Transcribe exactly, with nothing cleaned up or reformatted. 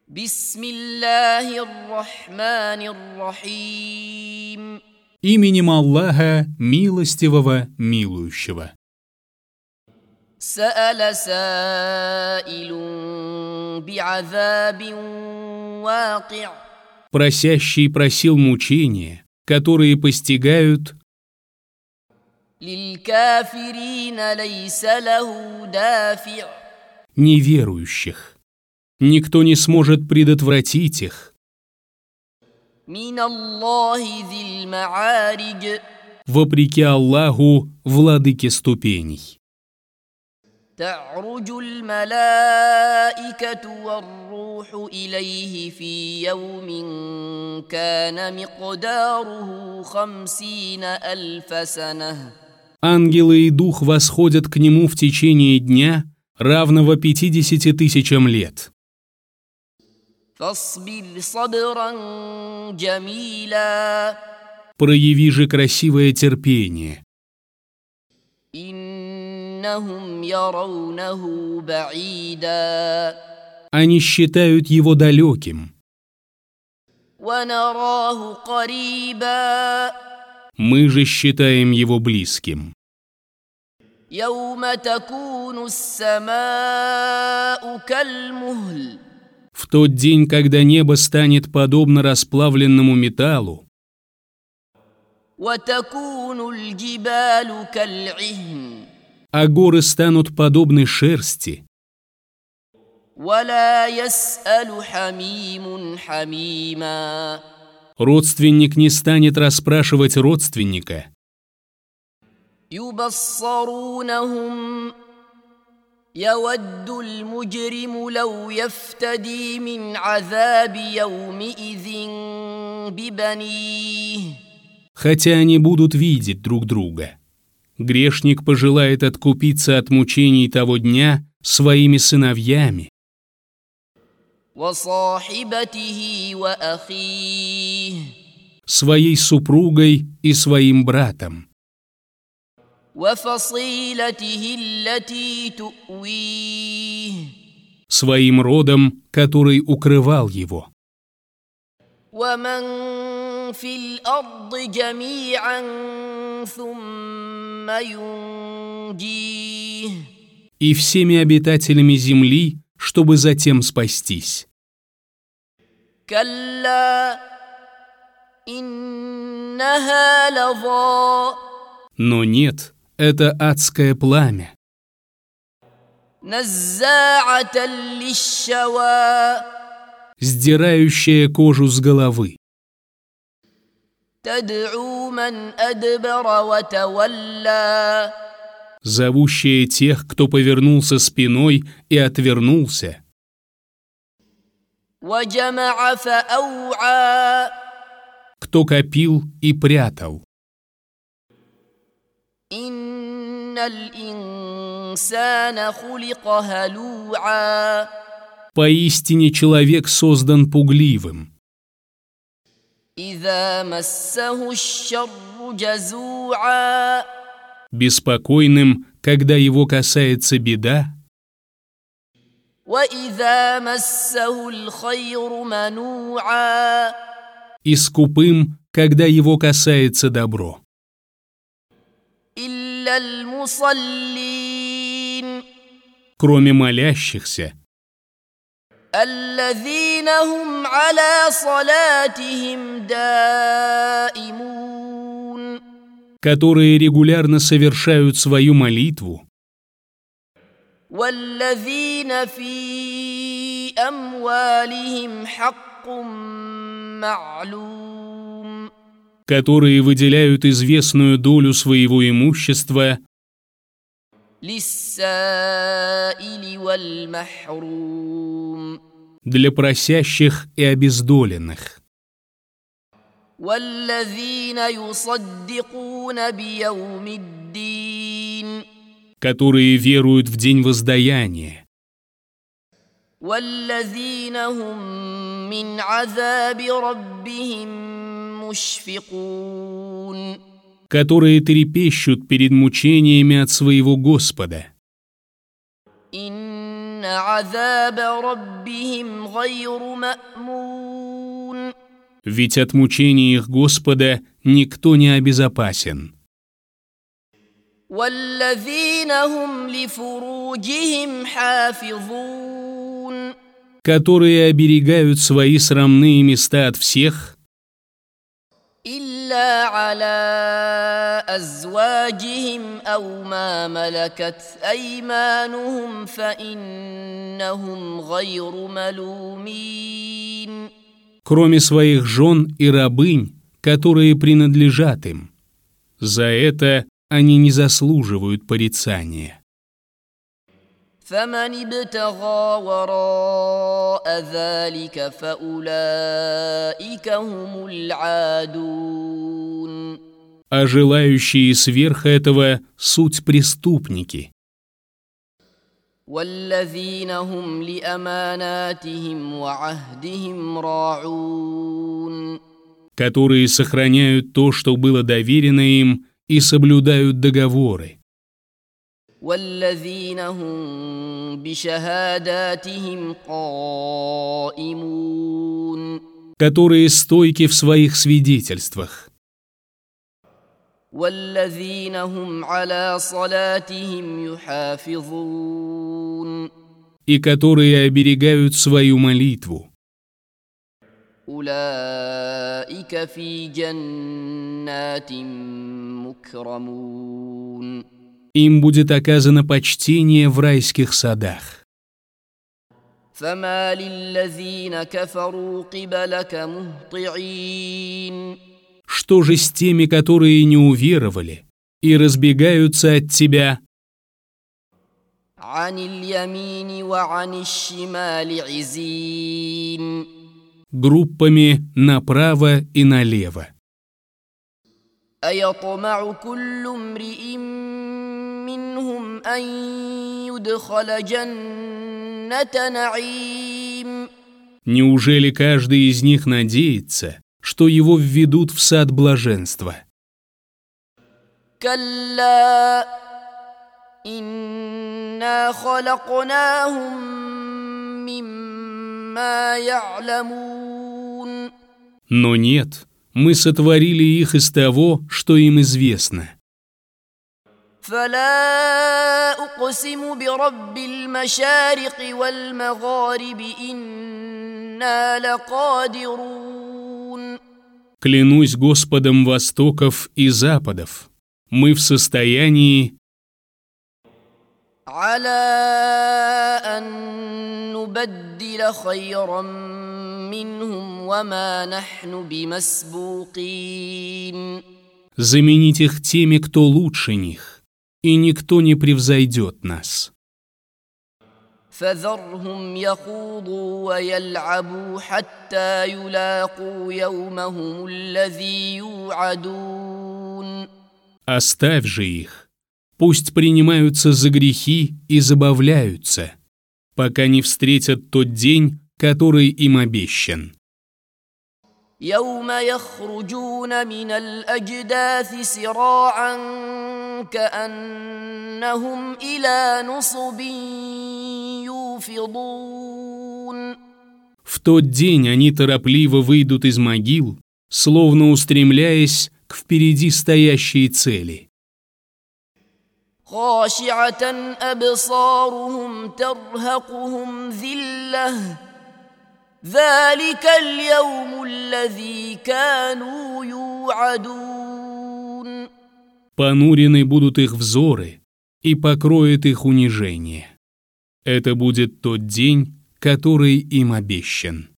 Бисмиллахир-рахманир-рахим. Именем Аллаха, милостивого, милующего. Са'аля са'илун би'азабин ваки'. Просящий просил мучения, которые постигают лиль-кафирина лейса лаху дафи'. неверующих. Никто не сможет предотвратить их. Мин Аллахи зиль-ма'аридж. Вопреки Аллаху, владыке ступеней. Та'руджуль малаикату вар-руху илейхи фи яумин кана микдаруху хамсина альфа санах. Ангелы и дух восходят к нему в течение дня, равного пятидесяти тысячам лет. Фасбир сабран джамиля. Прояви же красивое терпение. Иннахум яраунаху ба'ида. Они считают его далеким. Ва нараху кариба. Мы же считаем его близким. Яума такуну ас-сама'у каль-мухль. В тот день, когда небо станет подобно расплавленному металлу, а горы станут подобны шерсти, родственник не станет расспрашивать родственника. يود المجرم لو يفتدي من عذاب يومئذ ببنيه. Хотя они будут видеть друг друга, грешник пожелает откупиться от мучений того дня своими сыновьями, وصاحبته وأخيه. своей супругой и своим братом, وفصيلته التي تؤويه. своим родом, который укрывал его. ومن في الأرض جميعا ثم ينجيه. И всеми обитателями земли, чтобы затем спастись. كلا إنها لظى. Но нет, это адское пламя, نزاعة للشوى. сдирающее кожу с головы, تدعو من أدبر وتولى. зовущее тех, кто повернулся спиной и отвернулся, وجمع فأوعى. кто копил и прятал. إن الإنسان خلق هلوعا. Поистине человек создан пугливым, إذا مسه الشر جزوعا. беспокойным, когда его касается беда, وإذا مسه الخير منوعا. и скупым, когда его касается добро. إلا المصلين. Кроме молящихся, الذين هم على صلاتهم دائمون. которые регулярно совершают свою молитву, والذين في أموالهم حق معلوم. которые выделяют известную долю своего имущества للسائل والمحروم. для просящих и обездоленных, والذين يصدقون بيوم الدين. которые веруют в день воздаяния, والذين هم من عذاب ربهم مشفقون. которые трепещут перед мучениями от своего Господа. إن عذاب ربهم غير مأمون. Ведь от мучений их Господа никто не обезопасен. والذين هم لفروجهم حافظون. Которые оберегают свои срамные места от всех, إلا على أزواجهم أو ما ملكت أيمانهم فإنهم غير ملومين. кроме своих жен и рабынь, которые принадлежат им. За это они не заслуживают порицания. فمن ابتغى وراء ذلك فأولئك هم العادون. А желающие сверх этого суть преступники, والذين هم لأماناتهم وعهدهم راعون. которые сохраняют то, что было доверено им, и соблюдают договоры, والذين هم بشهاداتهم قائمون. которые стойки в своих свидетельствах, والذين هم على صلاتهم يحافظون. и которые оберегают свою молитву. أولئك في جنات مكرمون. Им будет оказано почтение в райских садах. فما للذين كفروا قبلك مهطعين. Что же с теми, которые не уверовали и разбегаются от тебя عن اليمين وعن الشمال عزين. группами направо и налево? أيطمع كل امرئ منهم أن يدخل جنة نعيم. Неужели каждый из них надеется, что его введут в сад блаженства? كلا إنا خلقناهم مما يعلمون. Но нет, мы сотворили их из того, что им известно. فلا أقسم برب المشارق والمغارب إنا لقادرون. Клянусь Господом востоков и западов, мы в состоянии على أن نبدل خيرا منهم وما نحن بمسبوقين. заменить их теми, кто лучше них, и никто не превзойдет нас. فذرهم يخوضوا ويلعبوا حتى يلاقوا يومهم الذي يوعدون. Оставь же их, пусть принимаются за грехи и забавляются, пока не встретят тот день, который им обещан. يوم يخرجون من الأجداث سراعا كأنهم إلى نصب يوفضون. В тот день они торопливо выйдут из могил, словно устремляясь к впереди стоящей цели. خاشعة أبصارهم ترهقهم ذلة ذلك اليوم الذي كانوا يوعدون. Понурены будут их взоры, и покроет их унижение. Это будет тот день, который им обещан.